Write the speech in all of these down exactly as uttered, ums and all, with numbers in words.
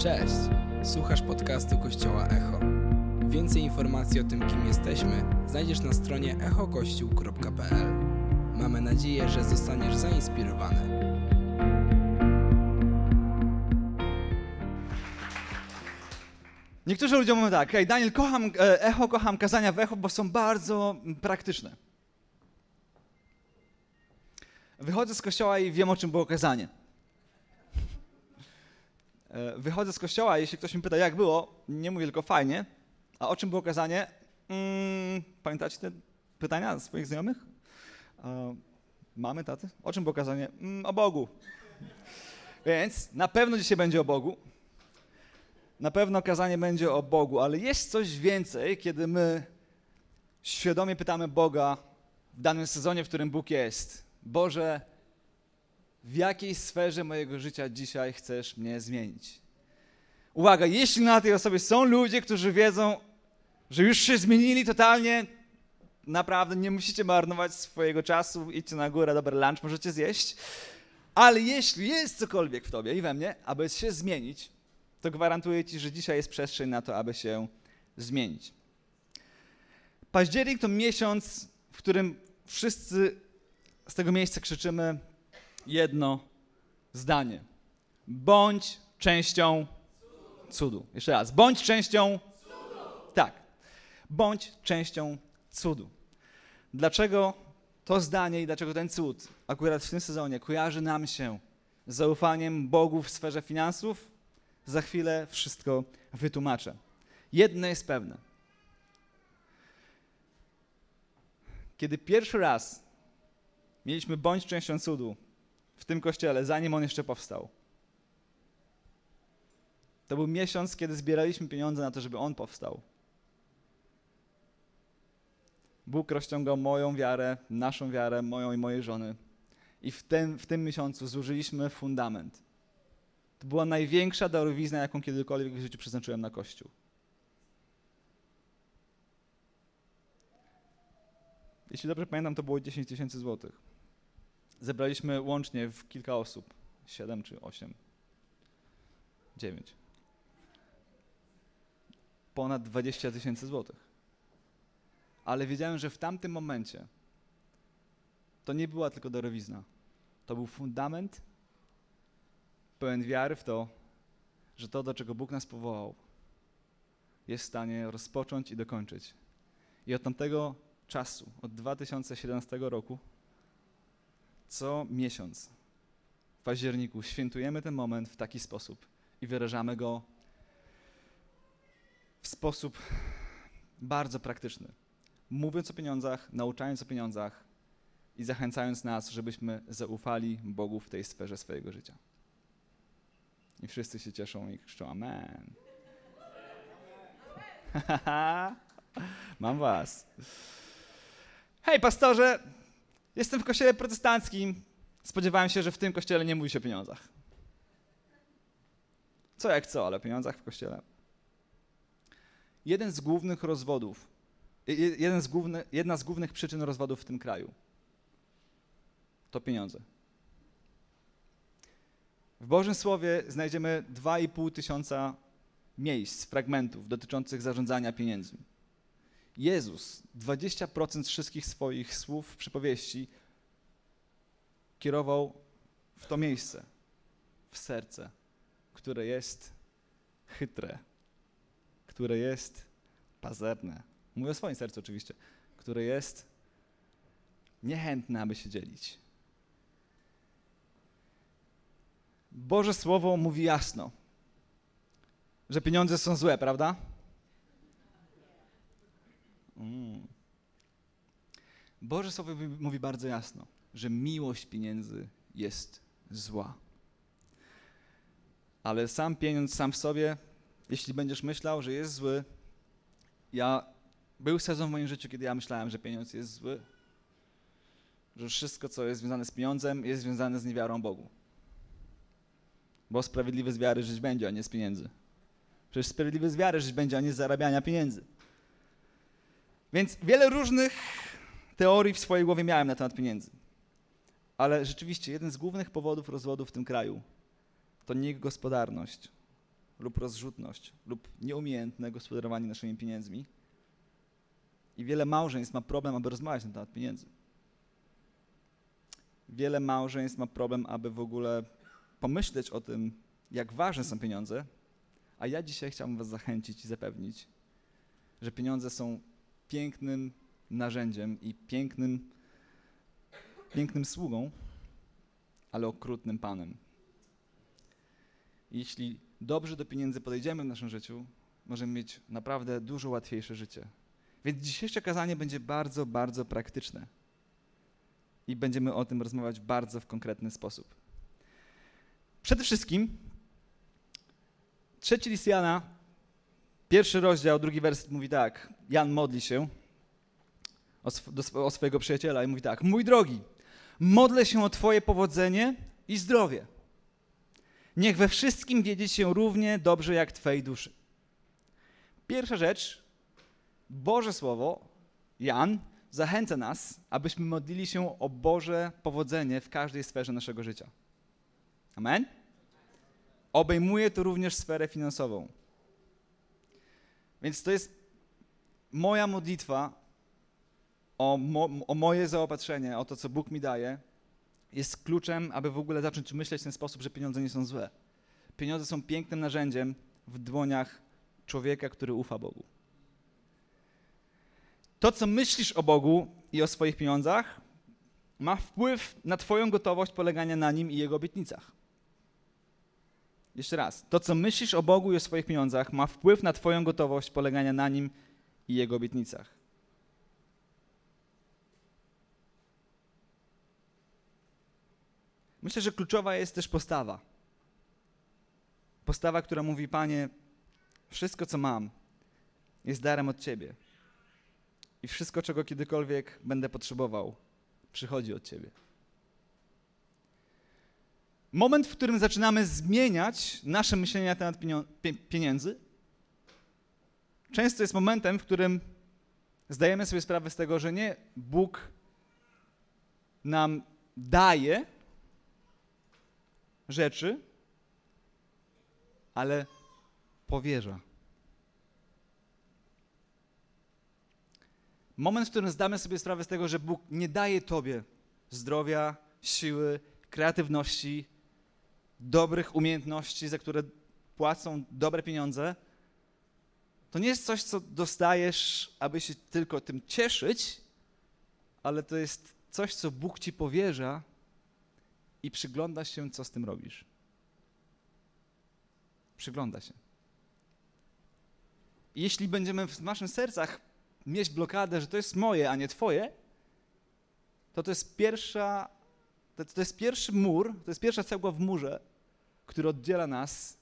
Cześć! Słuchasz podcastu Kościoła Echo. Więcej informacji o tym, kim jesteśmy, znajdziesz na stronie echo kościół kropka p l. Mamy nadzieję, że zostaniesz zainspirowany. Niektórzy ludzie mówią tak: hej, Daniel, kocham Echo, kocham kazania w Echo, bo są bardzo praktyczne. Wychodzę z kościoła i wiem, o czym było kazanie. Wychodzę z kościoła, jeśli ktoś mi pyta, jak było, nie mówię tylko fajnie. A o czym było kazanie? Hmm, pamiętacie te pytania swoich znajomych? Uh, mamy, taty? O czym było kazanie? Hmm, o Bogu. Więc na pewno dzisiaj będzie o Bogu. Na pewno kazanie będzie o Bogu, ale jest coś więcej, kiedy my świadomie pytamy Boga w danym sezonie, w którym Bóg jest. Boże, w jakiej sferze mojego życia dzisiaj chcesz mnie zmienić? Uwaga, jeśli na tej osobie są ludzie, którzy wiedzą, że już się zmienili totalnie, naprawdę nie musicie marnować swojego czasu, idźcie na górę, dobry lunch możecie zjeść, ale jeśli jest cokolwiek w tobie i we mnie, aby się zmienić, to gwarantuję ci, że dzisiaj jest przestrzeń na to, aby się zmienić. Październik to miesiąc, w którym wszyscy z tego miejsca krzyczymy jedno zdanie. Bądź częścią cudu. Jeszcze raz. Bądź częścią cudu. Tak. Bądź częścią cudu. Dlaczego to zdanie i dlaczego ten cud akurat w tym sezonie kojarzy nam się z zaufaniem Bogu w sferze finansów? Za chwilę wszystko wytłumaczę. Jedno jest pewne. Kiedy pierwszy raz mieliśmy bądź częścią cudu w tym kościele, zanim on jeszcze powstał, to był miesiąc, kiedy zbieraliśmy pieniądze na to, żeby on powstał. Bóg rozciągał moją wiarę, naszą wiarę, moją i mojej żony. I w tym, w tym miesiącu złożyliśmy fundament. To była największa darowizna, jaką kiedykolwiek w życiu przeznaczyłem na Kościół. Jeśli dobrze pamiętam, to było dziesięć tysięcy złotych. Zebraliśmy łącznie w kilka osób. Siedem czy osiem? Dziewięć. Ponad dwadzieścia tysięcy złotych. Ale wiedziałem, że w tamtym momencie to nie była tylko darowizna. To był fundament pełen wiary w to, że to, do czego Bóg nas powołał, jest w stanie rozpocząć i dokończyć. I od tamtego czasu, od dwa tysiące siedemnastego roku, co miesiąc w październiku świętujemy ten moment w taki sposób i wyrażamy go w sposób bardzo praktyczny. Mówiąc o pieniądzach, nauczając o pieniądzach i zachęcając nas, żebyśmy zaufali Bogu w tej sferze swojego życia. I wszyscy się cieszą i krzyczą amen. Mam was. Hej, pastorze, jestem w kościele protestanckim. Spodziewałem się, że w tym kościele nie mówi się o pieniądzach. Co jak co, ale o pieniądzach w kościele. Jeden z głównych rozwodów, jeden z główny, jedna z głównych przyczyn rozwodów w tym kraju to pieniądze. W Bożym Słowie znajdziemy dwa i pół tysiąca miejsc, fragmentów dotyczących zarządzania pieniędzmi. Jezus dwadzieścia procent wszystkich swoich słów w przypowieści kierował w to miejsce, w serce, które jest chytre, które jest pazerne. Mówię o swoim sercu oczywiście, które jest niechętne, aby się dzielić. Boże Słowo mówi jasno, że pieniądze są złe, prawda? Mm. Boże Słowo mówi bardzo jasno, że miłość pieniędzy jest zła. Ale sam pieniądz sam w sobie, jeśli będziesz myślał, że jest zły, ja, był sezon w moim życiu, kiedy ja myślałem, że pieniądz jest zły, że wszystko, co jest związane z pieniądzem, jest związane z niewiarą Bogu. Bo sprawiedliwy z wiary żyć będzie, a nie z pieniędzy. Przecież sprawiedliwy z wiary żyć będzie, a nie z zarabiania pieniędzy. Więc wiele różnych teorii w swojej głowie miałem na temat pieniędzy. Ale rzeczywiście jeden z głównych powodów rozwodu w tym kraju to niegospodarność, lub rozrzutność lub nieumiejętne gospodarowanie naszymi pieniędzmi. I wiele małżeństw ma problem, aby rozmawiać na temat pieniędzy. Wiele małżeństw ma problem, aby w ogóle pomyśleć o tym, jak ważne są pieniądze, a ja dzisiaj chciałbym was zachęcić i zapewnić, że pieniądze są pięknym narzędziem i pięknym, pięknym sługą, ale okrutnym panem. Jeśli dobrze do pieniędzy podejdziemy w naszym życiu, możemy mieć naprawdę dużo łatwiejsze życie. Więc dzisiejsze kazanie będzie bardzo, bardzo praktyczne. I będziemy o tym rozmawiać bardzo w konkretny sposób. Przede wszystkim trzeci list Jana, pierwszy rozdział, drugi werset mówi tak. Jan modli się o, sw- do, o swojego przyjaciela i mówi tak. Mój drogi, modlę się o twoje powodzenie i zdrowie. Niech we wszystkim wiedzie się równie dobrze jak twojej duszy. Pierwsza rzecz, Boże Słowo, Jan, zachęca nas, abyśmy modlili się o Boże powodzenie w każdej sferze naszego życia. Amen? Obejmuje to również sferę finansową. Więc to jest moja modlitwa o, mo, o moje zaopatrzenie, o to, co Bóg mi daje, jest kluczem, aby w ogóle zacząć myśleć w ten sposób, że pieniądze nie są złe. Pieniądze są pięknym narzędziem w dłoniach człowieka, który ufa Bogu. To, co myślisz o Bogu i o swoich pieniądzach, ma wpływ na twoją gotowość polegania na Nim i Jego obietnicach. Jeszcze raz. To, co myślisz o Bogu i o swoich pieniądzach, ma wpływ na twoją gotowość polegania na Nim i Jego obietnicach. Myślę, że kluczowa jest też postawa. Postawa, która mówi, Panie, wszystko, co mam, jest darem od Ciebie. I wszystko, czego kiedykolwiek będę potrzebował, przychodzi od Ciebie. Moment, w którym zaczynamy zmieniać nasze myślenie na temat pieniędzy, często jest momentem, w którym zdajemy sobie sprawę z tego, że nie Bóg nam daje rzeczy, ale powierza. Moment, w którym zdamy sobie sprawę z tego, że Bóg nie daje Tobie zdrowia, siły, kreatywności, dobrych umiejętności, za które płacą dobre pieniądze, to nie jest coś, co dostajesz, aby się tylko tym cieszyć, ale to jest coś, co Bóg Ci powierza i przygląda się, co z tym robisz. Przygląda się. I jeśli będziemy w naszych sercach mieć blokadę, że to jest moje, a nie Twoje, to to jest pierwsza, to, to jest pierwszy mur, to jest pierwsza cegła w murze, który oddziela nas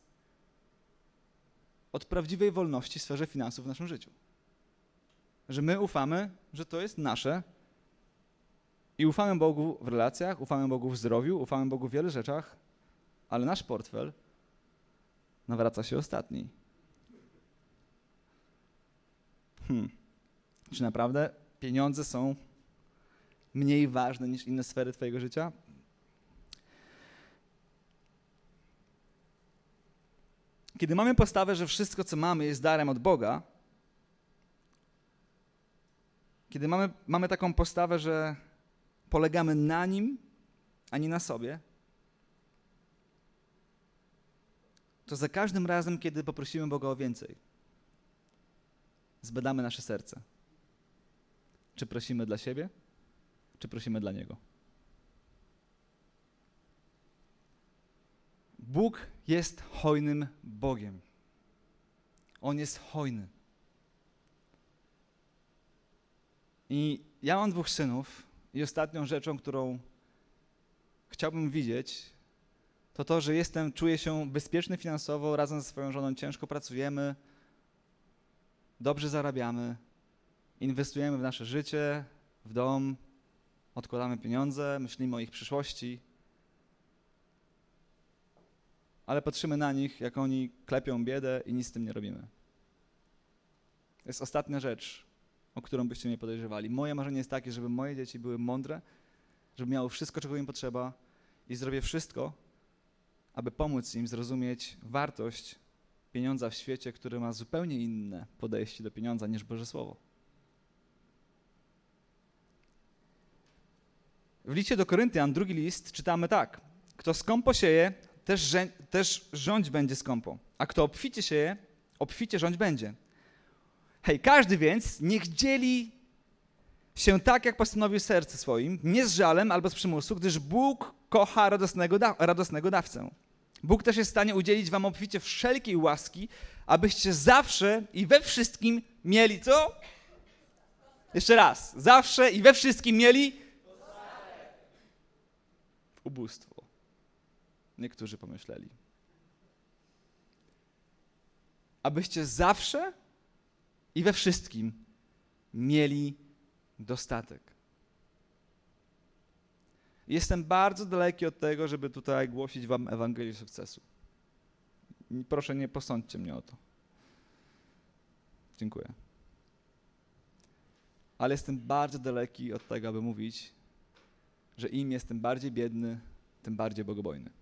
od prawdziwej wolności w sferze finansów w naszym życiu. Że my ufamy, że to jest nasze i ufamy Bogu w relacjach, ufamy Bogu w zdrowiu, ufamy Bogu w wielu rzeczach, ale nasz portfel nawraca się ostatni. Hmm. Czy naprawdę pieniądze są mniej ważne niż inne sfery twojego życia? Kiedy mamy postawę, że wszystko, co mamy, jest darem od Boga, kiedy mamy, mamy taką postawę, że polegamy na Nim, a nie na sobie, to za każdym razem, kiedy poprosimy Boga o więcej, zbadamy nasze serce. Czy prosimy dla siebie, czy prosimy dla Niego? Bóg jest hojnym Bogiem. On jest hojny. I ja mam dwóch synów i ostatnią rzeczą, którą chciałbym widzieć, to to, że jestem, czuję się bezpieczny finansowo, razem ze swoją żoną ciężko pracujemy, dobrze zarabiamy, inwestujemy w nasze życie, w dom, odkładamy pieniądze, myślimy o ich przyszłości, ale patrzymy na nich, jak oni klepią biedę i nic z tym nie robimy. To jest ostatnia rzecz, o którą byście mnie podejrzewali. Moje marzenie jest takie, żeby moje dzieci były mądre, żeby miały wszystko, czego im potrzeba i zrobię wszystko, aby pomóc im zrozumieć wartość pieniądza w świecie, który ma zupełnie inne podejście do pieniądza niż Boże Słowo. W liście do Koryntian, drugi list, czytamy tak. Kto skąpo sieje, też, żę- też rządź będzie skąpo, a kto obficie sieje, obficie rządź będzie. Hej, każdy więc niech dzieli się tak, jak postanowił w sercu swoim, nie z żalem albo z przymusu, gdyż Bóg kocha radosnego, da- radosnego dawcę. Bóg też jest w stanie udzielić wam obficie wszelkiej łaski, abyście zawsze i we wszystkim mieli co? Jeszcze raz. Zawsze i we wszystkim mieli ubóstwo. Niektórzy pomyśleli. Abyście zawsze i we wszystkim mieli dostatek. Jestem bardzo daleki od tego, żeby tutaj głosić wam Ewangelię sukcesu. Proszę, nie posądźcie mnie o to. Dziękuję. Ale jestem bardzo daleki od tego, aby mówić, że im jestem bardziej biedny, tym bardziej bogobojny.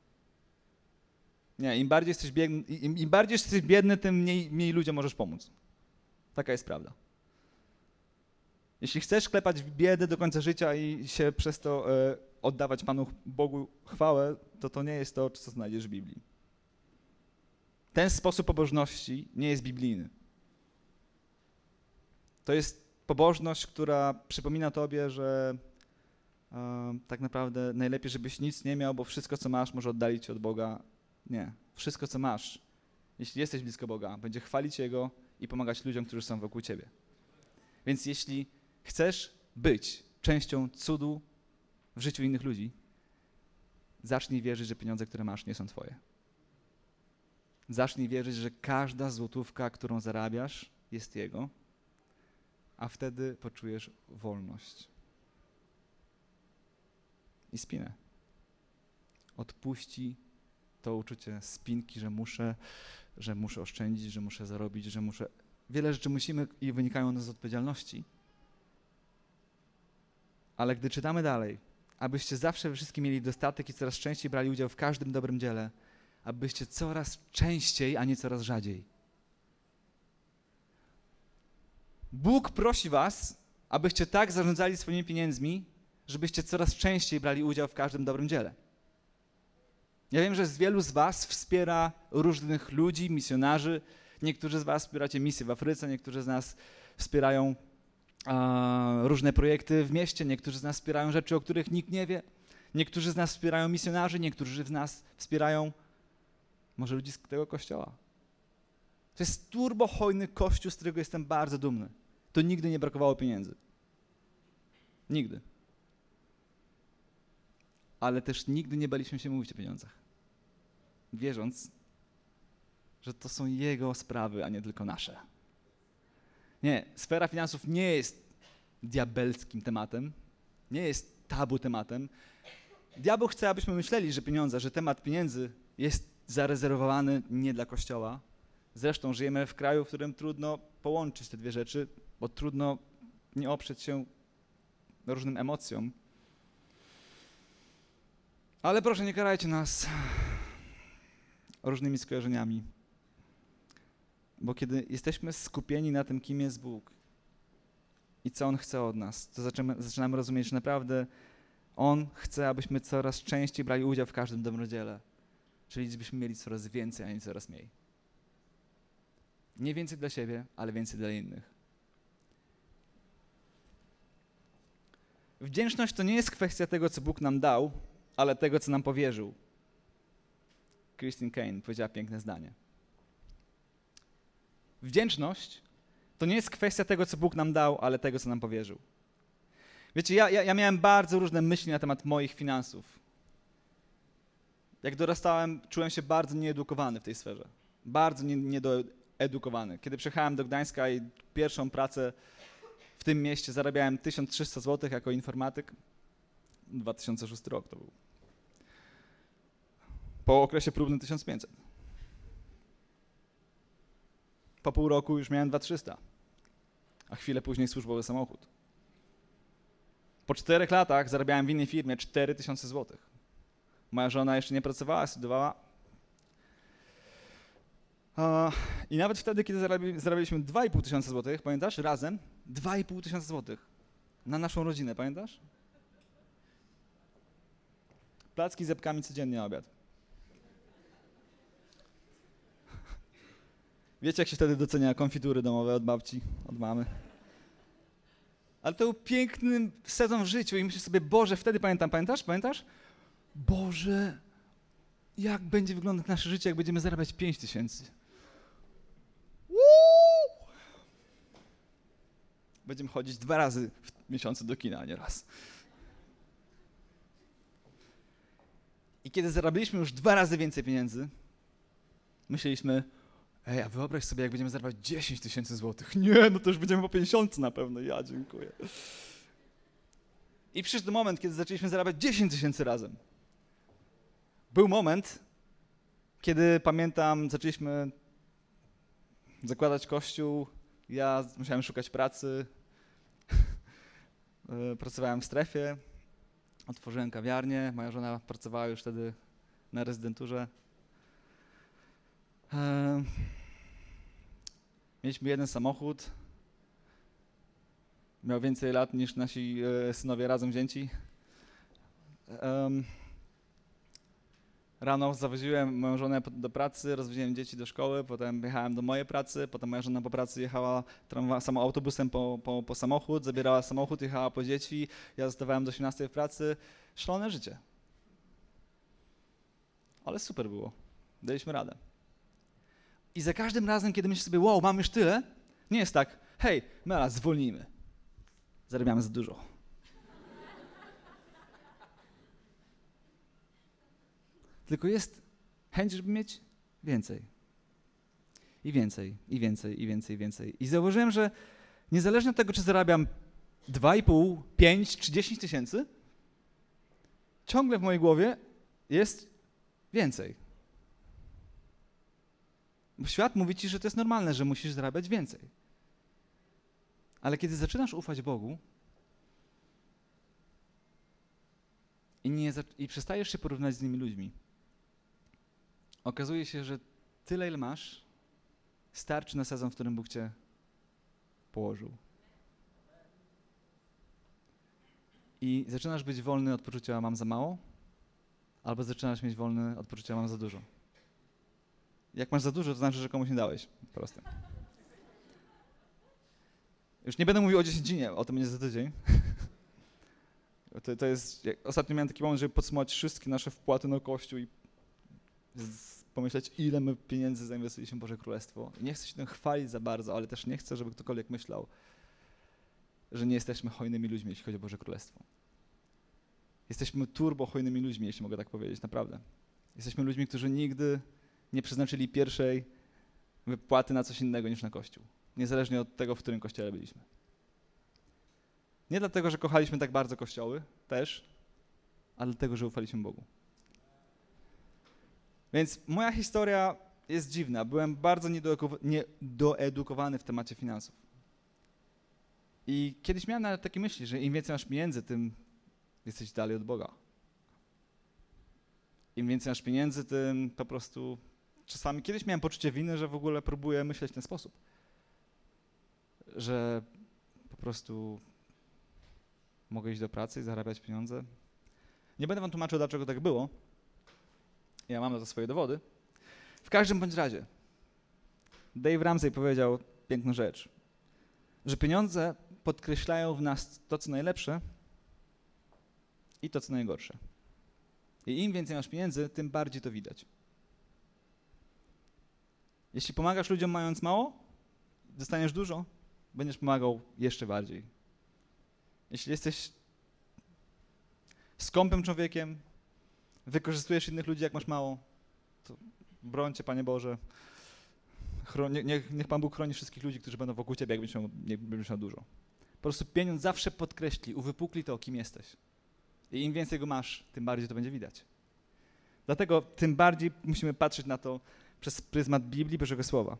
Nie, im bardziej jesteś biedny, im, im bardziej jesteś biedny, tym mniej, mniej ludziom możesz pomóc. Taka jest prawda. Jeśli chcesz klepać w biedę do końca życia i się przez to e, oddawać Panu Bogu chwałę, to to nie jest to, co znajdziesz w Biblii. Ten sposób pobożności nie jest biblijny. To jest pobożność, która przypomina tobie, że e, tak naprawdę najlepiej, żebyś nic nie miał, bo wszystko, co masz, może oddalić cię od Boga. Nie. Wszystko, co masz, jeśli jesteś blisko Boga, będzie chwalić Jego i pomagać ludziom, którzy są wokół ciebie. Więc jeśli chcesz być częścią cudu w życiu innych ludzi, zacznij wierzyć, że pieniądze, które masz, nie są twoje. Zacznij wierzyć, że każda złotówka, którą zarabiasz, jest Jego, a wtedy poczujesz wolność. I spinę. Odpuści to uczucie spinki, że muszę, że muszę oszczędzić, że muszę zarobić, że muszę... Wiele rzeczy musimy i wynikają one z odpowiedzialności. Ale gdy czytamy dalej, abyście zawsze we wszystkim mieli dostatek i coraz częściej brali udział w każdym dobrym dziele, abyście coraz częściej, a nie coraz rzadziej. Bóg prosi was, abyście tak zarządzali swoimi pieniędzmi, żebyście coraz częściej brali udział w każdym dobrym dziele. Ja wiem, że z wielu z was wspiera różnych ludzi, misjonarzy. Niektórzy z was wspieracie misje w Afryce, niektórzy z nas wspierają a, różne projekty w mieście, niektórzy z nas wspierają rzeczy, o których nikt nie wie. Niektórzy z nas wspierają misjonarzy, niektórzy z nas wspierają może ludzi z tego kościoła. To jest turbo hojny kościół, z którego jestem bardzo dumny. To nigdy nie brakowało pieniędzy. Nigdy. Ale też nigdy nie baliśmy się mówić o pieniądzach. Wierząc, że to są Jego sprawy, a nie tylko nasze. Nie, sfera finansów nie jest diabelskim tematem, nie jest tabu tematem. Diabeł chce, abyśmy myśleli, że pieniądze, że temat pieniędzy jest zarezerwowany nie dla Kościoła. Zresztą żyjemy w kraju, w którym trudno połączyć te dwie rzeczy, bo trudno nie oprzeć się różnym emocjom. Ale proszę, nie karajcie nas różnymi skojarzeniami. Bo kiedy jesteśmy skupieni na tym, kim jest Bóg i co On chce od nas, to zaczynamy, zaczynamy rozumieć, że naprawdę On chce, abyśmy coraz częściej brali udział w każdym dobrym dziele. Czyli żebyśmy mieli coraz więcej, a nie coraz mniej. Nie więcej dla siebie, ale więcej dla innych. Wdzięczność to nie jest kwestia tego, co Bóg nam dał, ale tego, co nam powierzył. Christine Kane powiedziała piękne zdanie. Wdzięczność to nie jest kwestia tego, co Bóg nam dał, ale tego, co nam powierzył. Wiecie, ja, ja, ja miałem bardzo różne myśli na temat moich finansów. Jak dorastałem, czułem się bardzo nieedukowany w tej sferze. Bardzo nie, niedoedukowany. Kiedy przyjechałem do Gdańska i pierwszą pracę w tym mieście zarabiałem tysiąc trzysta złotych jako informatyk. dwa tysiące szósty rok to był. Po okresie próbnym tysiąc pięćset. Po pół roku już miałem dwa tysiące trzysta, a chwilę później służbowy samochód. Po czterech latach zarabiałem w innej firmie cztery tysiące złotych. Moja żona jeszcze nie pracowała, studiowała. I nawet wtedy, kiedy zarabi, zarabialiśmy dwa i pół tysiąca złotych, pamiętasz, razem, dwa i pół tysiąca złotych na naszą rodzinę, pamiętasz? Placki z zupkami codziennie na obiad. Wiecie, jak się wtedy docenia konfitury domowe od babci, od mamy? Ale to był piękny sezon w życiu i myślę sobie, Boże, wtedy pamiętam, pamiętasz, pamiętasz? Boże, jak będzie wyglądać nasze życie, jak będziemy zarabiać pięć tysięcy. Będziemy chodzić dwa razy w miesiącu do kina, a nie raz. I kiedy zarabialiśmy już dwa razy więcej pieniędzy, myśleliśmy, ej, a wyobraź sobie, jak będziemy zarabiać dziesięć tysięcy złotych. Nie, no to już będziemy po pięćdziesiątce na pewno. Ja dziękuję. I przyszedł moment, kiedy zaczęliśmy zarabiać dziesięć tysięcy razem. Był moment, kiedy pamiętam, zaczęliśmy zakładać kościół, ja musiałem szukać pracy, pracowałem w strefie, otworzyłem kawiarnię, moja żona pracowała już wtedy na rezydenturze. Mieliśmy jeden samochód, miał więcej lat niż nasi synowie razem wzięci. Rano zawoziłem moją żonę do pracy, rozwoziłem dzieci do szkoły, potem jechałem do mojej pracy, potem moja żona po pracy jechała tramwa- samo autobusem po, po, po samochód, zabierała samochód, jechała po dzieci, ja zostawałem do osiemnastej w pracy. Szalone życie. Ale super było. Daliśmy radę. I za każdym razem, kiedy myślisz sobie, wow, mam już tyle, nie jest tak, hej, Mela, zwolnijmy. Zarabiamy za dużo. Tylko jest chęć, żeby mieć więcej. I więcej, i więcej, i więcej, i więcej. I zauważyłem, że niezależnie od tego, czy zarabiam dwa i pół, pięć czy dziesięć tysięcy, ciągle w mojej głowie jest więcej. Bo świat mówi ci, że to jest normalne, że musisz zarabiać więcej. Ale kiedy zaczynasz ufać Bogu i, nie, i przestajesz się porównać z innymi ludźmi, okazuje się, że tyle, ile masz, starczy na sezon, w którym Bóg cię położył. I zaczynasz być wolny od poczucia mam za mało, albo zaczynasz mieć wolny od poczucia mam za dużo. Jak masz za dużo, to znaczy, że komuś nie dałeś. Proste. Już nie będę mówił o dziesięcinie, o tym będzie za tydzień. To, to jest, ostatnio miałem taki moment, żeby podsumować wszystkie nasze wpłaty na Kościół i z, pomyśleć, ile my pieniędzy zainwestowaliśmy w Boże Królestwo. I nie chcę się tym chwalić za bardzo, ale też nie chcę, żeby ktokolwiek myślał, że nie jesteśmy hojnymi ludźmi, jeśli chodzi o Boże Królestwo. Jesteśmy turbo hojnymi ludźmi, jeśli mogę tak powiedzieć, naprawdę. Jesteśmy ludźmi, którzy nigdy nie przeznaczyli pierwszej wypłaty na coś innego niż na Kościół. Niezależnie od tego, w którym kościele byliśmy. Nie dlatego, że kochaliśmy tak bardzo kościoły, też, ale dlatego, że ufaliśmy Bogu. Więc moja historia jest dziwna. Byłem bardzo niedoedukowany w temacie finansów. I kiedyś miałem nawet takie myśli, że im więcej masz pieniędzy, tym jesteś dalej od Boga. Im więcej masz pieniędzy, tym po prostu... Czasami kiedyś miałem poczucie winy, że w ogóle próbuję myśleć w ten sposób. Że po prostu mogę iść do pracy i zarabiać pieniądze. Nie będę wam tłumaczył, dlaczego tak było. Ja mam na to swoje dowody. W każdym bądź razie Dave Ramsey powiedział piękną rzecz, że pieniądze podkreślają w nas to, co najlepsze i to, co najgorsze. I im więcej masz pieniędzy, tym bardziej to widać. Jeśli pomagasz ludziom mając mało, dostaniesz dużo, będziesz pomagał jeszcze bardziej. Jeśli jesteś skąpym człowiekiem, wykorzystujesz innych ludzi, jak masz mało, to broń Cię, Panie Boże. Chron, niech, niech Pan Bóg chroni wszystkich ludzi, którzy będą wokół Ciebie, jak będziesz miał, nie, będziesz miał dużo. Po prostu pieniądz zawsze podkreśli, uwypukli to, kim jesteś. I im więcej go masz, tym bardziej to będzie widać. Dlatego tym bardziej musimy patrzeć na to przez pryzmat Biblii, Bożego Słowa.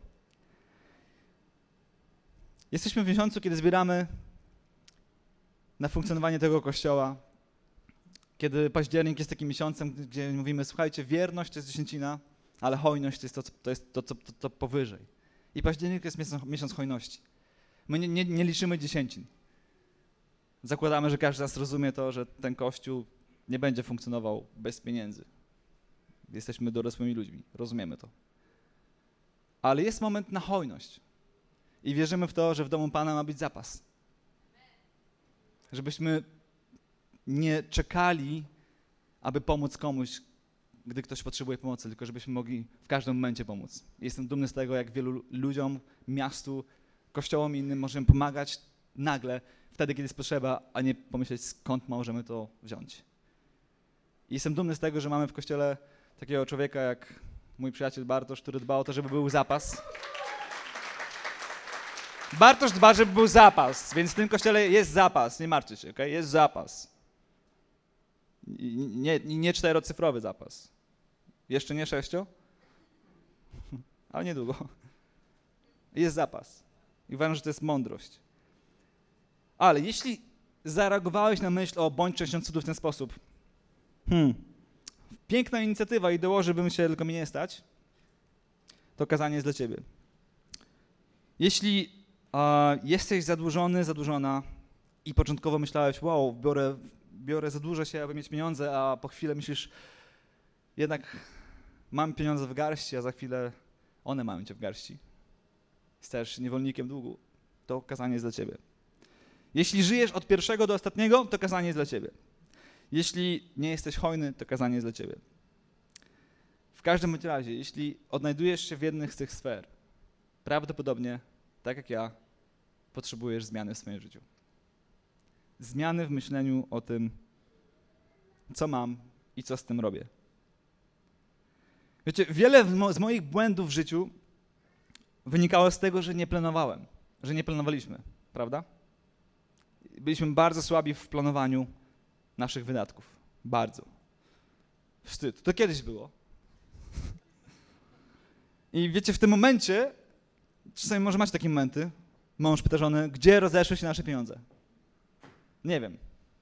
Jesteśmy w miesiącu, kiedy zbieramy na funkcjonowanie tego Kościoła, kiedy październik jest takim miesiącem, gdzie mówimy, słuchajcie, wierność to jest dziesięcina, ale hojność to jest to, to, jest to, to, to, to powyżej. I październik jest miesiąc, miesiąc hojności. My nie, nie, nie liczymy dziesięcin. Zakładamy, że każdy z nas rozumie to, że ten Kościół nie będzie funkcjonował bez pieniędzy. Jesteśmy dorosłymi ludźmi, rozumiemy to. Ale jest moment na hojność. I wierzymy w to, że w domu Pana ma być zapas. Żebyśmy nie czekali, aby pomóc komuś, gdy ktoś potrzebuje pomocy, tylko żebyśmy mogli w każdym momencie pomóc. Jestem dumny z tego, jak wielu ludziom, miastu, kościołom i innym możemy pomagać nagle, wtedy, kiedy jest potrzeba, a nie pomyśleć, skąd możemy to wziąć. I jestem dumny z tego, że mamy w kościele takiego człowieka jak mój przyjaciel Bartosz, który dba o to, żeby był zapas. Bartosz dba, żeby był zapas, więc w tym kościele jest zapas, nie martwcie się, okay? Jest zapas. I nie, nie czterocyfrowy zapas. Jeszcze nie sześcio? Ale niedługo. Jest zapas. I uważam, że to jest mądrość. Ale jeśli zareagowałeś na myśl o bądź częścią cudu w ten sposób, hmm, piękna inicjatywa i dołoży bym się, tylko mi nie stać, to kazanie jest dla ciebie. Jeśli uh, jesteś zadłużony, zadłużona i początkowo myślałeś, wow, biorę, biorę, zadłużę się, aby mieć pieniądze, a po chwilę myślisz, jednak mam pieniądze w garści, a za chwilę one mają cię w garści. Stajesz niewolnikiem długu, to kazanie jest dla ciebie. Jeśli żyjesz od pierwszego do ostatniego, to kazanie jest dla ciebie. Jeśli nie jesteś hojny, to kazanie jest dla ciebie. W każdym bądź razie, jeśli odnajdujesz się w jednych z tych sfer, prawdopodobnie, tak jak ja, potrzebujesz zmiany w swoim życiu. Zmiany w myśleniu o tym, co mam i co z tym robię. Wiecie, wiele z moich błędów w życiu wynikało z tego, że nie planowałem, że nie planowaliśmy, prawda? Byliśmy bardzo słabi w planowaniu naszych wydatków. Bardzo. Wstyd. To kiedyś było. I wiecie, w tym momencie, czasami może macie takie momenty, mąż pyta żonę, gdzie rozeszły się nasze pieniądze? Nie wiem.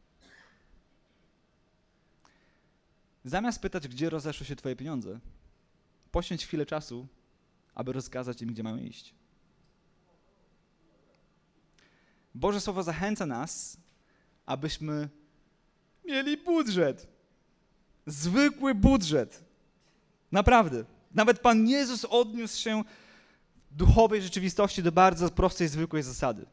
Zamiast pytać, gdzie rozeszły się twoje pieniądze, poświęć chwilę czasu, aby rozkazać im, gdzie mamy iść. Boże Słowo zachęca nas, abyśmy mieli budżet. Zwykły budżet. Naprawdę. Nawet Pan Jezus odniósł się w duchowej rzeczywistości do bardzo prostej, zwykłej zasady.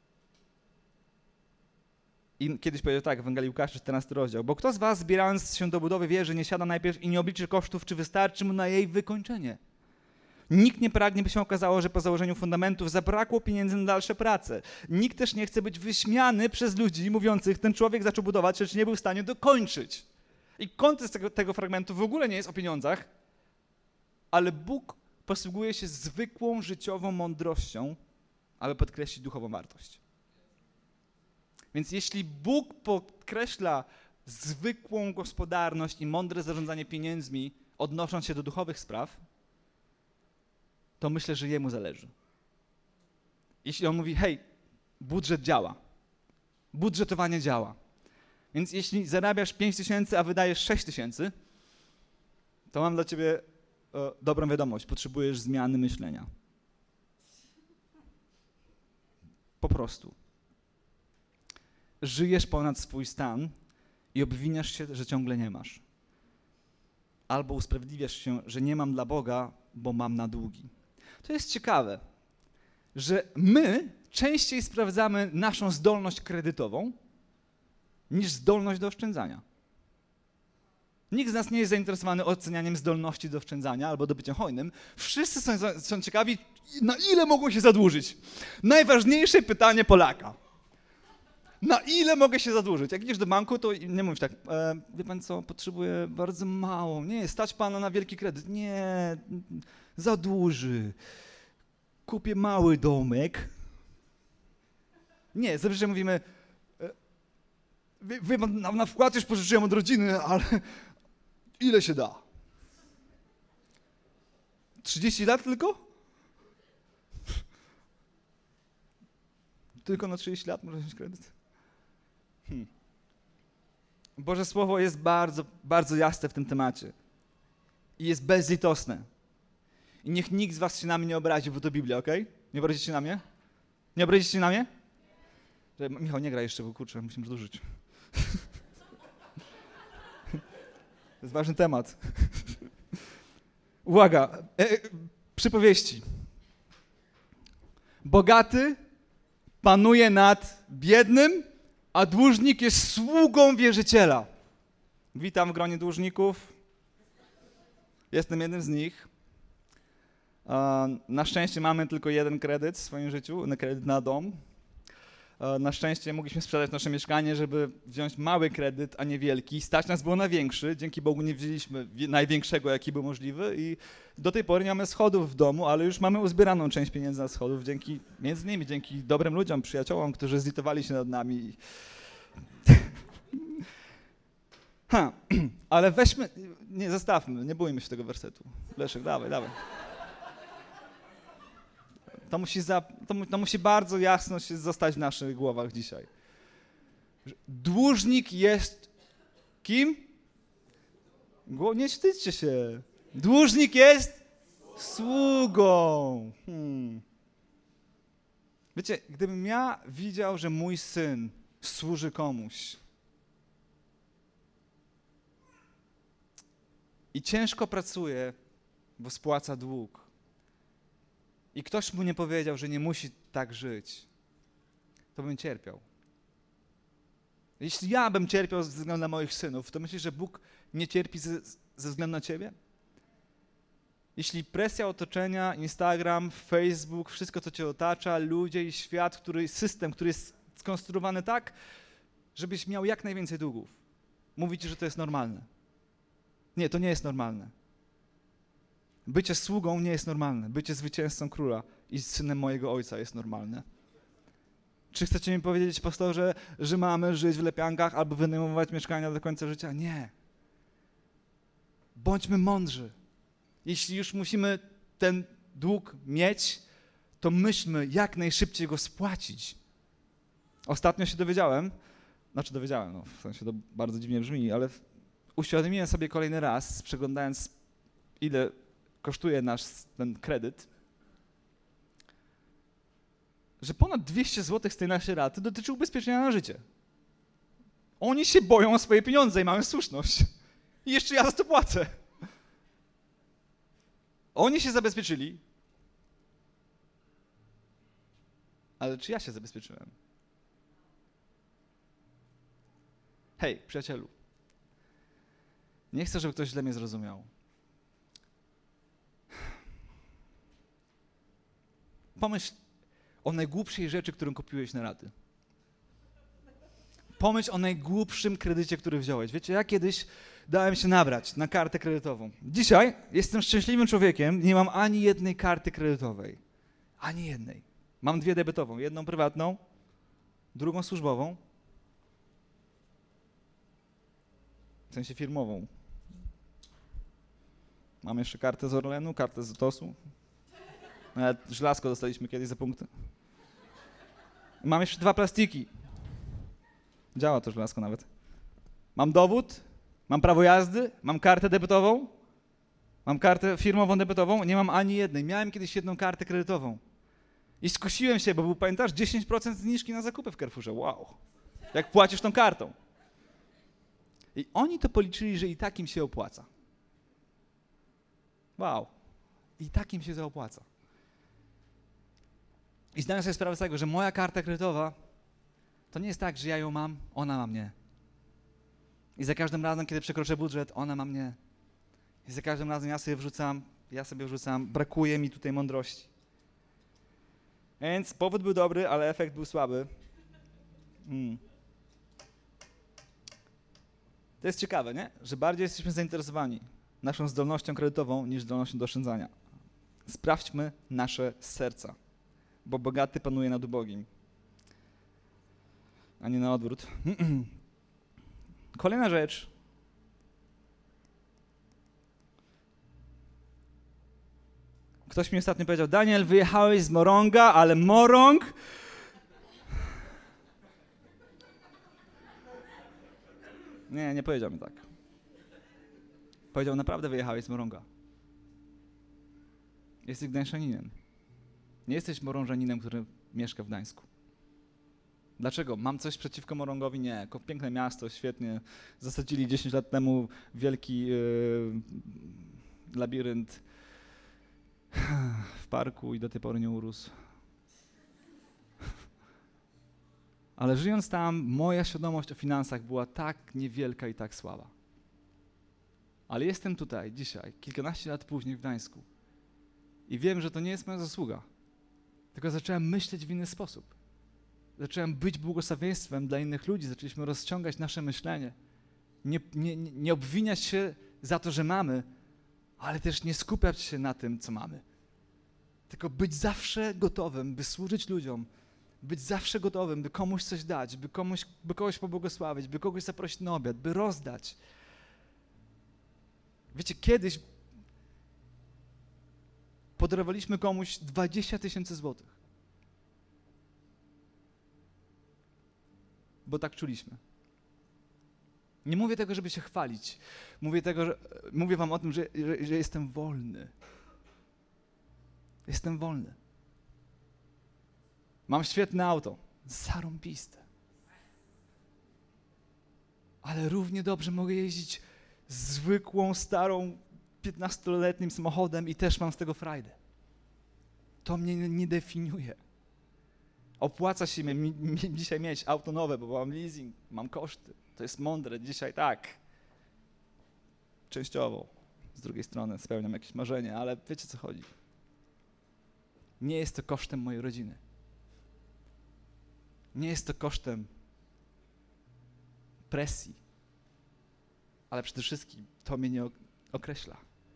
I kiedyś powiedział tak w Ewangelii Łukasza, czternasty rozdział. Bo kto z was, zbierając się do budowy wieży, nie siada najpierw i nie obliczy kosztów, czy wystarczy mu na jej wykończenie? Nikt nie pragnie, by się okazało, że po założeniu fundamentów zabrakło pieniędzy na dalsze prace. Nikt też nie chce być wyśmiany przez ludzi mówiących, ten człowiek zaczął budować, lecz nie był w stanie dokończyć. I kontekst tego, tego fragmentu w ogóle nie jest o pieniądzach, ale Bóg posługuje się zwykłą życiową mądrością, aby podkreślić duchową wartość. Więc jeśli Bóg podkreśla zwykłą gospodarność i mądre zarządzanie pieniędzmi, odnosząc się do duchowych spraw, to myślę, że Jemu zależy. Jeśli On mówi, hej, budżet działa, budżetowanie działa, więc jeśli zarabiasz pięć tysięcy, a wydajesz sześć tysięcy, to mam dla ciebie e, dobrą wiadomość, potrzebujesz zmiany myślenia. Po prostu. Żyjesz ponad swój stan i obwiniasz się, że ciągle nie masz. Albo usprawiedliwiasz się, że nie mam dla Boga, bo mam na długi. To jest ciekawe, że my częściej sprawdzamy naszą zdolność kredytową niż zdolność do oszczędzania. Nikt z nas nie jest zainteresowany ocenianiem zdolności do oszczędzania albo do bycia hojnym. Wszyscy są, są ciekawi, na ile mogą się zadłużyć. Najważniejsze pytanie Polaka. Na ile mogę się zadłużyć? Jak idziesz do banku, to nie mówisz tak, e, wie pan co, potrzebuję bardzo mało. Nie, stać pana na wielki kredyt. Nie, zadłuży. Kupię mały domek. Nie, zazwyczaj mówimy, e, wie, wie pan, na, na wkład już pożyczyłem od rodziny, ale ile się da? trzydzieści lat tylko? Tylko na trzydzieści lat można wziąć kredyt? Hmm. Boże Słowo jest bardzo, bardzo jasne w tym temacie i jest bezlitosne. I niech nikt z was się na mnie nie obrazi, bo to Biblia, okej? Okay? Nie obrazicie się na mnie? Nie obrazicie się na mnie? Michał, nie gra jeszcze, bo kurczę, musimy zdążyć. To jest ważny temat. Uwaga, e, e, przypowieści. Bogaty panuje nad biednym, a dłużnik jest sługą wierzyciela. Witam w gronie dłużników. Jestem jednym z nich. Na szczęście mamy tylko jeden kredyt w swoim życiu, kredyt na dom. Na szczęście mogliśmy sprzedać nasze mieszkanie, żeby wziąć mały kredyt, a nie wielki. Stać nas było na większy. Dzięki Bogu nie wzięliśmy największego, jaki był możliwy i do tej pory nie mamy schodów w domu, ale już mamy uzbieraną część pieniędzy na schodów, dzięki, między innymi dzięki dobrym ludziom, przyjaciołom, którzy zlitowali się nad nami. Ha, ale weźmy, nie, zostawmy, nie bójmy się tego wersetu. Leszek, dawaj, dawaj. To musi, za, to, to musi bardzo jasno się zostać w naszych głowach dzisiaj. Dłużnik jest kim? Nie wstydźcie się. Dłużnik jest sługą. Hmm. Wiecie, gdybym ja widział, że mój syn służy komuś i ciężko pracuje, bo spłaca dług, i ktoś mu nie powiedział, że nie musi tak żyć, to bym cierpiał. Jeśli ja bym cierpiał ze względu na moich synów, to myślisz, że Bóg nie cierpi ze, ze względu na ciebie? Jeśli presja otoczenia, Instagram, Facebook, wszystko, co cię otacza, ludzie i świat, który, system, który jest skonstruowany tak, żebyś miał jak najwięcej długów, mówi ci, że to jest normalne. Nie, to nie jest normalne. Bycie sługą nie jest normalne. Bycie zwycięzcą króla i synem mojego ojca jest normalne. Czy chcecie mi powiedzieć, pastorze, że mamy żyć w lepiankach albo wynajmować mieszkania do końca życia? Nie. Bądźmy mądrzy. Jeśli już musimy ten dług mieć, to myślmy, jak najszybciej go spłacić. Ostatnio się dowiedziałem, znaczy dowiedziałem, no, w sensie to bardzo dziwnie brzmi, ale uświadomiłem sobie kolejny raz, przeglądając, ile kosztuje nasz ten kredyt, że ponad dwieście złotych z tej naszej raty dotyczy ubezpieczenia na życie. Oni się boją o swoje pieniądze i mamy słuszność. I jeszcze ja za to płacę. Oni się zabezpieczyli, ale czy ja się zabezpieczyłem? Hej, przyjacielu, nie chcę, żeby ktoś źle mnie zrozumiał. Pomyśl o najgłupszej rzeczy, którą kupiłeś na raty. Pomyśl o najgłupszym kredycie, który wziąłeś. Wiecie, ja kiedyś dałem się nabrać na kartę kredytową. Dzisiaj jestem szczęśliwym człowiekiem, nie mam ani jednej karty kredytowej. Ani jednej. Mam dwie debetową. Jedną prywatną, drugą służbową. W sensie firmową. Mam jeszcze kartę z Orlenu, kartę z Zotosu. Nawet żelazko dostaliśmy kiedyś za punkty. Mam jeszcze dwa plastiki. Działa to żelazko nawet. Mam dowód, mam prawo jazdy, mam kartę debetową, mam kartę firmową debetową, nie mam ani jednej. Miałem kiedyś jedną kartę kredytową. I skusiłem się, bo był, pamiętasz, dziesięć procent zniżki na zakupy w Carrefourze. Wow. Jak płacisz tą kartą. I oni to policzyli, że i tak im się opłaca. Wow. I tak im się to opłaca. I zdałem sobie sprawę z tego, że moja karta kredytowa to nie jest tak, że ja ją mam, ona ma mnie. I za każdym razem, kiedy przekroczę budżet, ona ma mnie. I za każdym razem ja sobie wrzucam, ja sobie wrzucam, brakuje mi tutaj mądrości. Więc powód był dobry, ale efekt był słaby. Hmm. To jest ciekawe, nie? Że bardziej jesteśmy zainteresowani naszą zdolnością kredytową niż zdolnością do oszczędzania. Sprawdźmy nasze serca, bo bogaty panuje nad ubogim, a nie na odwrót. Kolejna rzecz. Ktoś mi ostatnio powiedział: Daniel, wyjechałeś z Moronga, ale Morąg... Nie, nie powiedział mi tak. Powiedział: naprawdę wyjechałeś z Moronga. Jesteś gdańszaninem. Nie jesteś morążaninem, który mieszka w Gdańsku. Dlaczego? Mam coś przeciwko Morągowi? Nie. Piękne miasto, świetnie. Zasadzili dziesięć lat temu wielki yy, labirynt w parku i do tej pory nie urósł. Ale żyjąc tam, moja świadomość o finansach była tak niewielka i tak słaba. Ale jestem tutaj dzisiaj, kilkanaście lat później w Gdańsku i wiem, że to nie jest moja zasługa, tylko zacząłem myśleć w inny sposób. Zacząłem być błogosławieństwem dla innych ludzi, zaczęliśmy rozciągać nasze myślenie. Nie, nie, nie obwiniać się za to, że mamy, ale też nie skupiać się na tym, co mamy. Tylko być zawsze gotowym, by służyć ludziom, być zawsze gotowym, by komuś coś dać, by, komuś, by kogoś pobłogosławić, by kogoś zaprosić na obiad, by rozdać. Wiecie, kiedyś podarowaliśmy komuś dwadzieścia tysięcy złotych. Bo tak czuliśmy. Nie mówię tego, żeby się chwalić. Mówię, tego, że, mówię wam o tym, że, że, że jestem wolny. Jestem wolny. Mam świetne auto. Zarąbiste. Ale równie dobrze mogę jeździć zwykłą, starą, piętnastoletnim samochodem i też mam z tego frajdę. To mnie nie definiuje. Opłaca się mi, mi, mi dzisiaj mieć auto nowe, bo mam leasing, mam koszty. To jest mądre. Dzisiaj tak. Częściowo. Z drugiej strony spełniam jakieś marzenie, ale wiecie, co chodzi. Nie jest to kosztem mojej rodziny. Nie jest to kosztem presji. Ale przede wszystkim to mnie nie określa.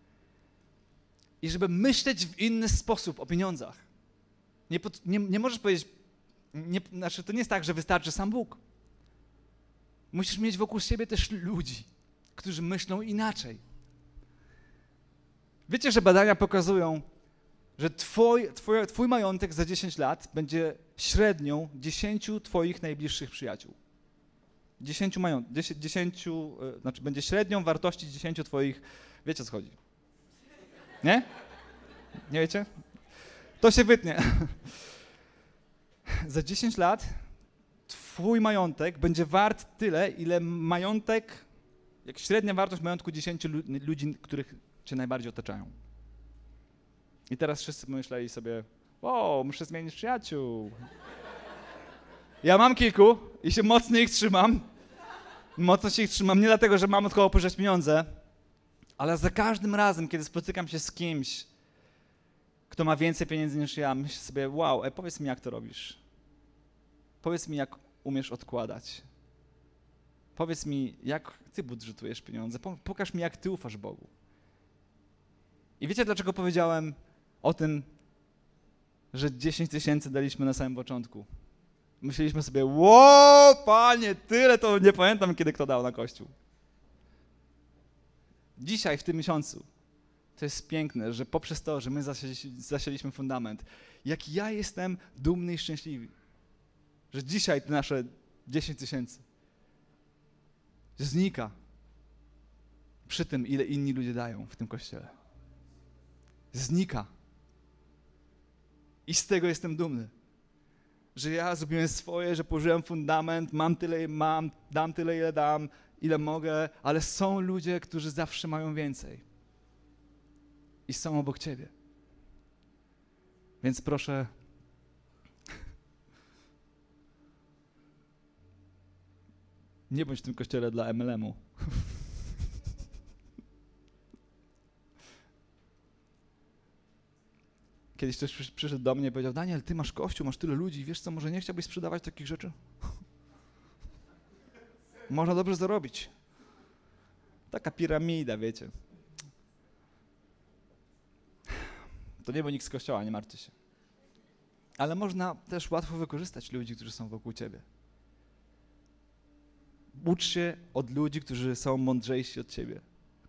I żeby myśleć w inny sposób o pieniądzach, nie, nie, nie możesz powiedzieć, nie, znaczy to nie jest tak, że wystarczy sam Bóg. Musisz mieć wokół siebie też ludzi, którzy myślą inaczej. Wiecie, że badania pokazują, że twój, twój, twój majątek za dziesięć lat będzie średnią dziesięciu twoich najbliższych przyjaciół. Dziesięciu mająt, dziesię, dziesięciu, znaczy będzie średnią wartości dziesięciu twoich, wiecie, o co chodzi? Nie? Nie wiecie? To się wytnie. Za dziesięć lat twój majątek będzie wart tyle, ile majątek, jak średnia wartość majątku dziesięciu ludzi, których cię najbardziej otaczają. I teraz wszyscy myśleli sobie, o, muszę zmienić przyjaciół. Ja mam kilku i się mocno ich trzymam. Mocno się ich trzymam, nie dlatego, że mam od kogo pożyczać pieniądze, ale za każdym razem, kiedy spotykam się z kimś, kto ma więcej pieniędzy niż ja, myślę sobie, wow, ej, powiedz mi, jak to robisz. Powiedz mi, jak umiesz odkładać. Powiedz mi, jak ty budżetujesz pieniądze. Pokaż mi, jak ty ufasz Bogu. I wiecie, dlaczego powiedziałem o tym, że dziesięć tysięcy daliśmy na samym początku? Myśleliśmy sobie, ło, Panie, tyle to nie pamiętam, kiedy kto dał na Kościół. Dzisiaj, w tym miesiącu, to jest piękne, że poprzez to, że my zasieliśmy fundament, jak ja jestem dumny i szczęśliwy, że dzisiaj te nasze dziesięć tysięcy znika przy tym, ile inni ludzie dają w tym Kościele. Znika. I z tego jestem dumny. Że ja zrobiłem swoje, że położyłem fundament, mam tyle, ile mam, dam tyle, ile dam, ile mogę, ale są ludzie, którzy zawsze mają więcej. I są obok ciebie. Więc proszę, nie bądź w tym kościele dla M L M-u. Kiedyś ktoś przyszedł do mnie i powiedział, Daniel, ty masz kościół, masz tyle ludzi, wiesz co, może nie chciałbyś sprzedawać takich rzeczy? Można dobrze zarobić. Taka piramida, wiecie. To nie był nikt z kościoła, nie martwcie się. Ale można też łatwo wykorzystać ludzi, którzy są wokół ciebie. Ucz się od ludzi, którzy są mądrzejsi od ciebie.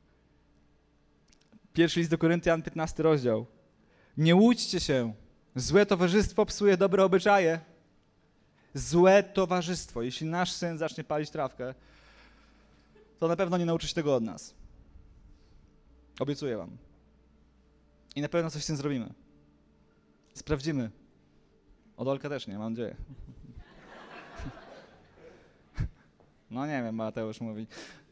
Pierwszy list do Koryntian, piętnasty rozdział. Nie łudźcie się. Złe towarzystwo psuje dobre obyczaje. Złe towarzystwo. Jeśli nasz syn zacznie palić trawkę, to na pewno nie nauczy się tego od nas. Obiecuję wam. I na pewno coś z tym zrobimy. Sprawdzimy. Od Olka też nie, mam nadzieję. No nie wiem, Mateusz mówi.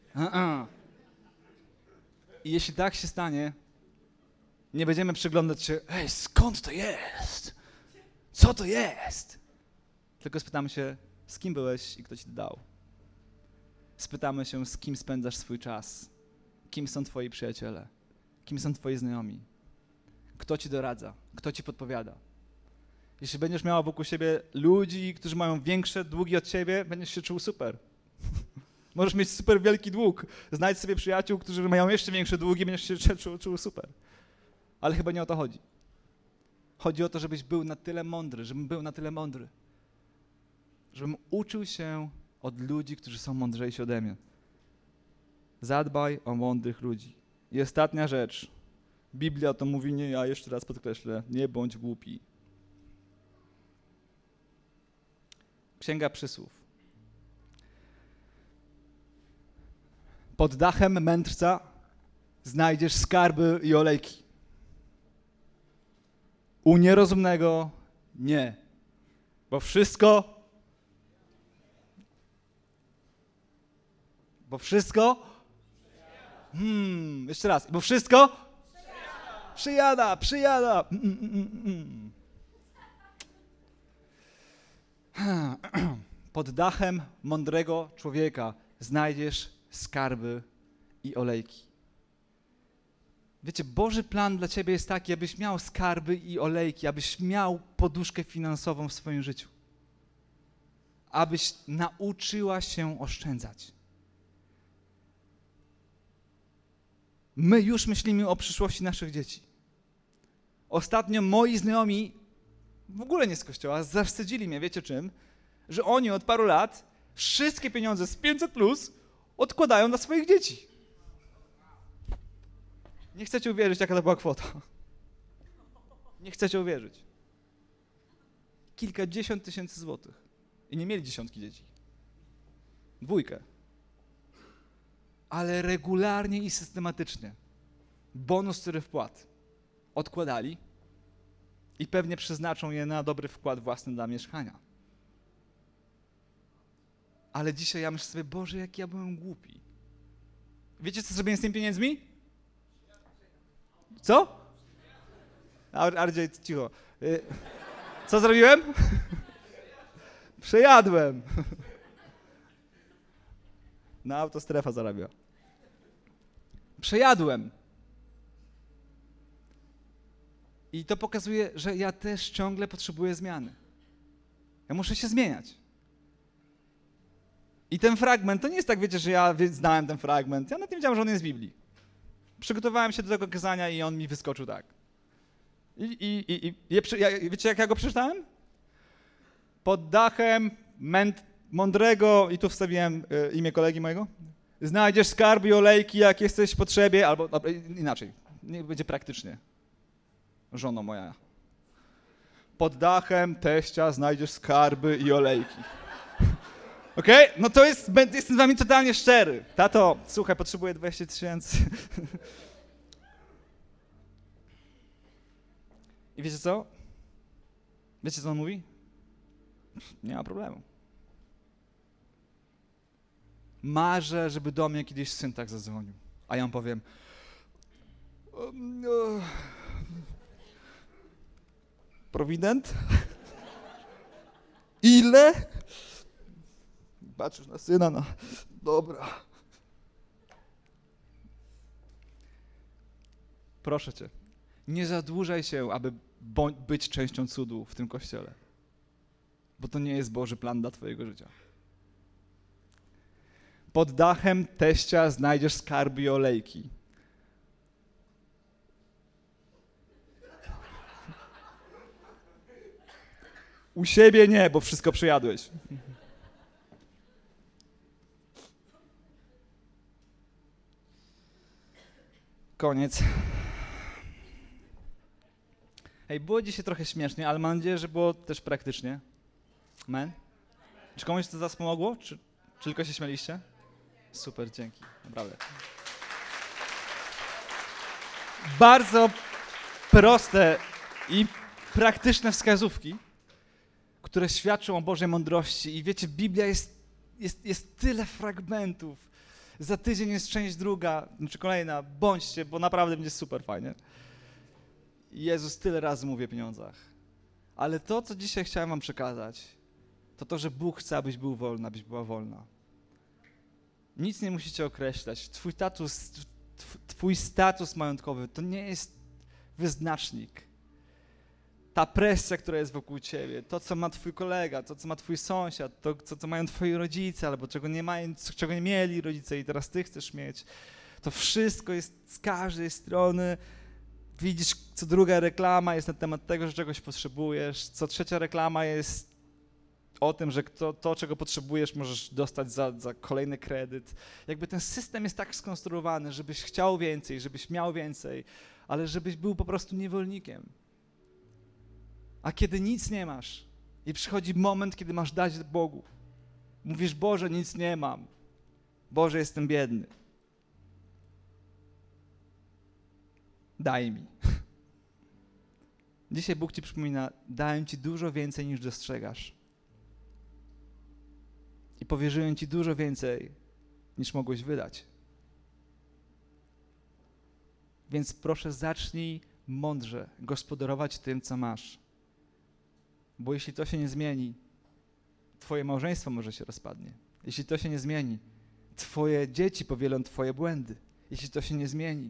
I jeśli tak się stanie, nie będziemy przyglądać się, ej, skąd to jest? Co to jest? Tylko spytamy się, z kim byłeś i kto ci to dał. Spytamy się, z kim spędzasz swój czas. Kim są twoi przyjaciele? Kim są twoi znajomi? Kto ci doradza? Kto ci podpowiada? Jeśli będziesz miała wokół siebie ludzi, którzy mają większe długi od ciebie, będziesz się czuł super. Możesz mieć super wielki dług. Znajdź sobie przyjaciół, którzy mają jeszcze większe długi, będziesz się czuł, czuł super. Ale chyba nie o to chodzi. Chodzi o to, żebyś był na tyle mądry, żebym był na tyle mądry. Żebym uczył się od ludzi, którzy są mądrzejsi ode mnie. Zadbaj o mądrych ludzi. I ostatnia rzecz. Biblia to mówi, nie, ja jeszcze raz podkreślę, nie bądź głupi. Księga Przysłów. Pod dachem mędrca znajdziesz skarby i olejki. U nierozumnego nie, bo wszystko, bo wszystko, hmm, jeszcze raz, bo wszystko przyjada, przyjada. Mm, mm, mm. Pod dachem mądrego człowieka znajdziesz skarby i olejki. Wiecie, Boży plan dla ciebie jest taki, abyś miał skarby i olejki, abyś miał poduszkę finansową w swoim życiu. Abyś nauczyła się oszczędzać. My już myślimy o przyszłości naszych dzieci. Ostatnio moi znajomi, w ogóle nie z kościoła, zawstydzili mnie, wiecie czym? Że oni od paru lat wszystkie pieniądze z pięćset plus odkładają dla swoich dzieci. Nie chcecie uwierzyć, jaka to była kwota. Nie chcecie uwierzyć. Kilkadziesiąt tysięcy złotych. I nie mieli dziesiątki dzieci. Dwójkę. Ale regularnie i systematycznie. Bonus, który wpłat. Odkładali i pewnie przeznaczą je na dobry wkład własny dla mieszkania. Ale dzisiaj ja myślę sobie, Boże, jak ja byłem głupi. Wiecie, co zrobiłem z tymi pieniędzmi? Co? Ardziej, cicho. Co zrobiłem? Przejadłem. Na autostrefa zarabia. Przejadłem. I to pokazuje, że ja też ciągle potrzebuję zmiany. Ja muszę się zmieniać. I ten fragment, to nie jest tak, wiecie, że ja znałem ten fragment. Ja nawet nie wiedziałem, że on jest z Biblii. Przygotowałem się do tego kazania i on mi wyskoczył tak. I, i, i, i ja, wiecie, jak ja go przeczytałem? Pod dachem męd, mądrego, i tu wstawiłem y, imię kolegi mojego, znajdziesz skarby i olejki, jak jesteś w potrzebie, albo dobra, inaczej, niech będzie praktycznie. Żono moja. Pod dachem teścia znajdziesz skarby i olejki. Okej? Okay? No to jest, jestem z wami totalnie szczery. Tato, słuchaj, potrzebuję dwadzieścia tysięcy. I wiecie co? Wiecie, co on mówi? Nie ma problemu. Marzę, żeby do mnie kiedyś syn tak zadzwonił. A ja mu powiem, prowident? Ile? Patrzysz na syna, no dobra. Proszę cię, nie zadłużaj się, aby być częścią cudu w tym kościele. Bo to nie jest Boży plan dla twojego życia. Pod dachem teścia znajdziesz skarby i olejki. U siebie nie, bo wszystko przejadłeś. Koniec. Hej, było dzisiaj trochę śmiesznie, ale mam nadzieję, że było też praktycznie. Amen? Czy komuś to zaraz pomogło? Czy, czy tylko się śmialiście? Super, dzięki. Naprawdę. Bardzo proste i praktyczne wskazówki, które świadczą o Bożej mądrości. I wiecie, Biblia jest, jest, jest tyle fragmentów. Za tydzień jest część druga, czy kolejna. Bądźcie, bo naprawdę będzie super fajnie. Jezus tyle razy mówi o pieniądzach. Ale to, co dzisiaj chciałem wam przekazać, to to, że Bóg chce, abyś był wolny, abyś była wolna. Nic nie musicie określać. Twój status, twój status majątkowy to nie jest wyznacznik. Ta presja, która jest wokół ciebie, to, co ma twój kolega, to, co ma twój sąsiad, to, co, co mają twoi rodzice, albo czego nie mają, czego nie mieli rodzice i teraz ty chcesz mieć, to wszystko jest z każdej strony. Widzisz, co druga reklama jest na temat tego, że czegoś potrzebujesz, co trzecia reklama jest o tym, że to, to czego potrzebujesz, możesz dostać za, za kolejny kredyt. Jakby ten system jest tak skonstruowany, żebyś chciał więcej, żebyś miał więcej, ale żebyś był po prostu niewolnikiem. A kiedy nic nie masz i przychodzi moment, kiedy masz dać Bogu, mówisz: Boże, nic nie mam. Boże, jestem biedny. Daj mi. Dzisiaj Bóg ci przypomina: dałem ci dużo więcej, niż dostrzegasz. I powierzyłem ci dużo więcej, niż mogłeś wydać. Więc proszę, zacznij mądrze gospodarować tym, co masz. Bo jeśli to się nie zmieni, twoje małżeństwo może się rozpadnie. Jeśli to się nie zmieni, twoje dzieci powielą twoje błędy. Jeśli to się nie zmieni,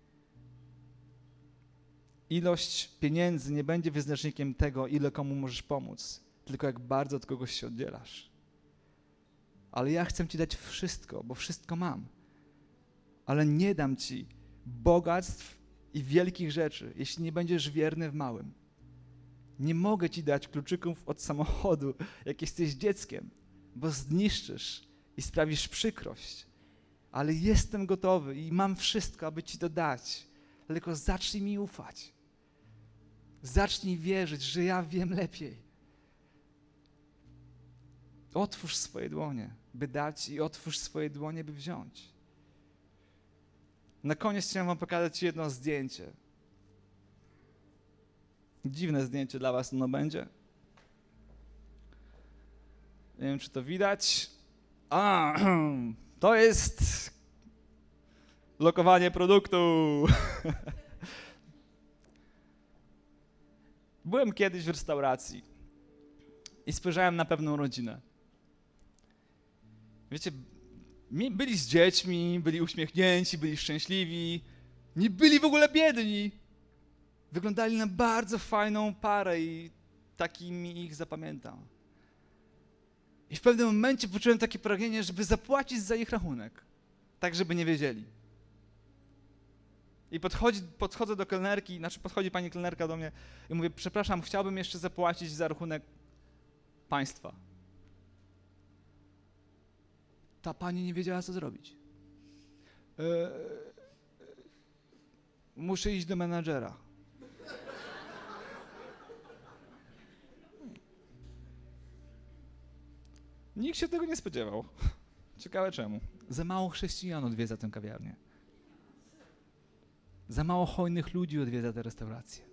ilość pieniędzy nie będzie wyznacznikiem tego, ile komu możesz pomóc, tylko jak bardzo od kogoś się oddzielasz. Ale ja chcę ci dać wszystko, bo wszystko mam. Ale nie dam ci bogactw i wielkich rzeczy, jeśli nie będziesz wierny w małym. Nie mogę ci dać kluczyków od samochodu, jak jesteś dzieckiem, bo zniszczysz i sprawisz przykrość. Ale jestem gotowy i mam wszystko, aby ci to dać. Tylko zacznij mi ufać. Zacznij wierzyć, że ja wiem lepiej. Otwórz swoje dłonie, by dać, i otwórz swoje dłonie, by wziąć. Na koniec chciałem wam pokazać jedno zdjęcie. Dziwne zdjęcie dla was ono będzie. Nie wiem, czy to widać. A, to jest lokowanie produktu. Byłem kiedyś w restauracji i spojrzałem na pewną rodzinę. Wiecie, byli z dziećmi, byli uśmiechnięci, byli szczęśliwi, nie byli w ogóle biedni. Wyglądali na bardzo fajną parę i takimi ich zapamiętam. I w pewnym momencie poczułem takie pragnienie, żeby zapłacić za ich rachunek, tak żeby nie wiedzieli. I podchodzi, podchodzę do kelnerki, znaczy podchodzi pani kelnerka do mnie i mówię: przepraszam, chciałbym jeszcze zapłacić za rachunek państwa. Ta pani nie wiedziała, co zrobić. Eee, muszę iść do menadżera. Nikt się tego nie spodziewał. Ciekawe czemu. Za mało chrześcijan odwiedza tę kawiarnię. Za mało hojnych ludzi odwiedza tę restaurację.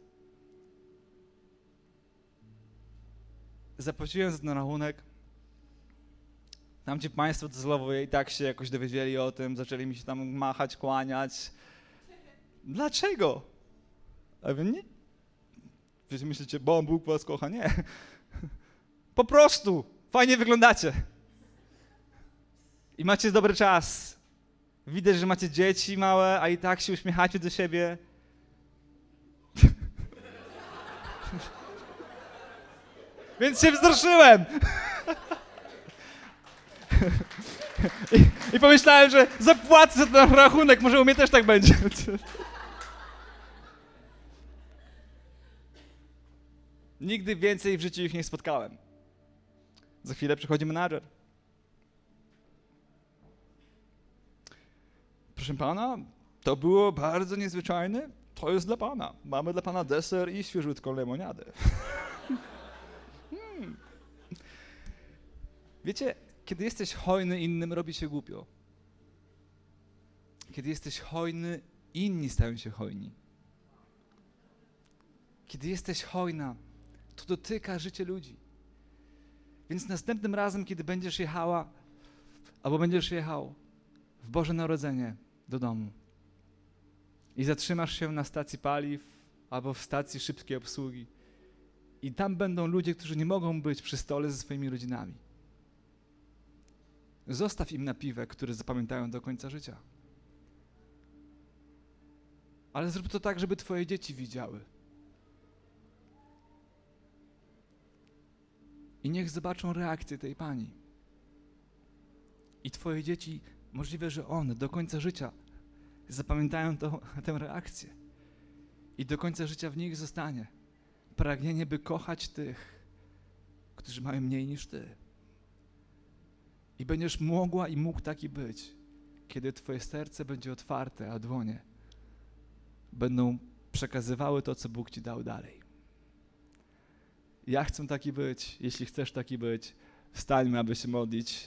Zapłaciłem za ten rachunek. Tamci państwo docelowo i tak się jakoś dowiedzieli o tym, zaczęli mi się tam machać, kłaniać. Dlaczego? A wy nie? Wiecie, myślicie, bo Bóg was kocha? Nie. Po prostu fajnie wyglądacie. I macie dobry czas. Widać, że macie dzieci małe, a i tak się uśmiechacie do siebie. Więc się wzruszyłem. I, I pomyślałem, że zapłacę za ten rachunek, może u mnie też tak będzie. Nigdy więcej w życiu ich nie spotkałem. Za chwilę przychodzi menadżer. Proszę pana, to było bardzo niezwyczajne. To jest dla pana. Mamy dla pana deser i świeżutką lemoniadę. hmm. Wiecie, kiedy jesteś hojny, innym robi się głupio. Kiedy jesteś hojny, inni stają się hojni. kiedy jesteś hojna, to dotyka życie ludzi. Więc następnym razem, kiedy będziesz jechała, albo będziesz jechał w Boże Narodzenie do domu i zatrzymasz się na stacji paliw albo w stacji szybkiej obsługi i tam będą ludzie, którzy nie mogą być przy stole ze swoimi rodzinami. Zostaw im napiwek, który zapamiętają do końca życia. Ale zrób to tak, żeby twoje dzieci widziały. I niech zobaczą reakcję tej pani. I twoje dzieci, możliwe, że one do końca życia zapamiętają to, tę reakcję. I do końca życia w nich zostanie pragnienie, by kochać tych, którzy mają mniej niż ty. I będziesz mogła i mógł taki być, kiedy twoje serce będzie otwarte, a dłonie będą przekazywały to, co Bóg ci dał dalej. Ja chcę taki być. Jeśli chcesz taki być, wstańmy, aby się modlić.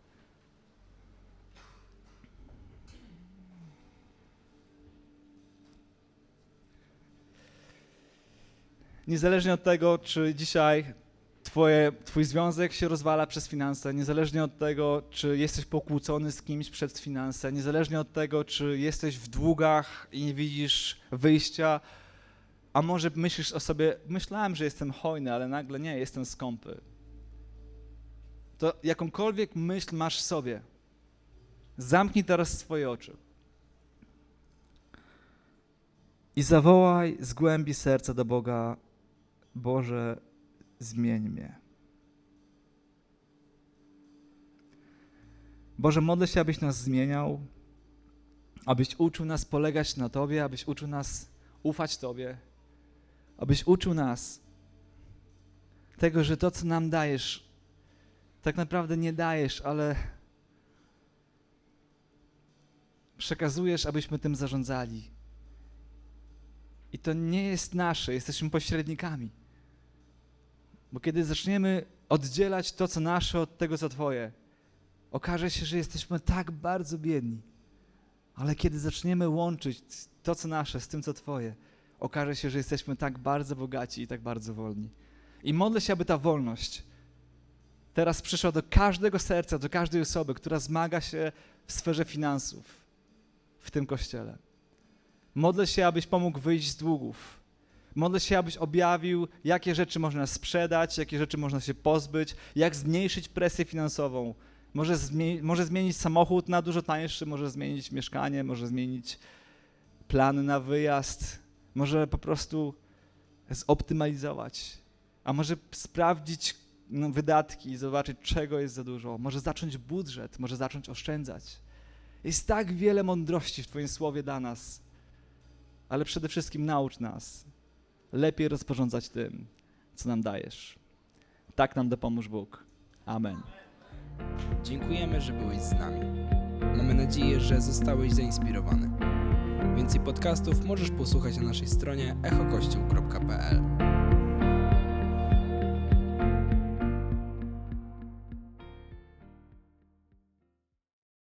Niezależnie od tego, czy dzisiaj twoje, twój związek się rozwala przez finanse, niezależnie od tego, czy jesteś pokłócony z kimś przez finanse, niezależnie od tego, czy jesteś w długach i nie widzisz wyjścia, a może myślisz o sobie, myślałem, że jestem hojny, ale nagle nie, jestem skąpy. To jakąkolwiek myśl masz w sobie, zamknij teraz swoje oczy i zawołaj z głębi serca do Boga: Boże, zmień mnie. Boże, modlę się, abyś nas zmieniał, abyś uczył nas polegać na Tobie, abyś uczył nas ufać Tobie, abyś uczył nas tego, że to, co nam dajesz, tak naprawdę nie dajesz, ale przekazujesz, abyśmy tym zarządzali. I to nie jest nasze, jesteśmy pośrednikami. Bo kiedy zaczniemy oddzielać to, co nasze, od tego, co Twoje, okaże się, że jesteśmy tak bardzo biedni. Ale kiedy zaczniemy łączyć to, co nasze, z tym, co Twoje, okaże się, że jesteśmy tak bardzo bogaci i tak bardzo wolni. I modlę się, aby ta wolność teraz przyszła do każdego serca, do każdej osoby, która zmaga się w sferze finansów w tym Kościele. Modlę się, abyś pomógł wyjść z długów. Modlę się, abyś objawił, jakie rzeczy można sprzedać, jakie rzeczy można się pozbyć, jak zmniejszyć presję finansową. Może, zmie- może zmienić samochód na dużo tańszy, może zmienić mieszkanie, może zmienić plany na wyjazd, może po prostu zoptymalizować, a może sprawdzić no, wydatki i zobaczyć, czego jest za dużo. Może zacząć budżet, może zacząć oszczędzać. Jest tak wiele mądrości w Twoim słowie dla nas, ale przede wszystkim naucz nas lepiej rozporządzać tym, co nam dajesz. Tak nam dopomóż Bóg. Amen. Dziękujemy, że byłeś z nami. Mamy nadzieję, że zostałeś zainspirowany. Więcej podcastów możesz posłuchać na naszej stronie echo kościół kropka p l.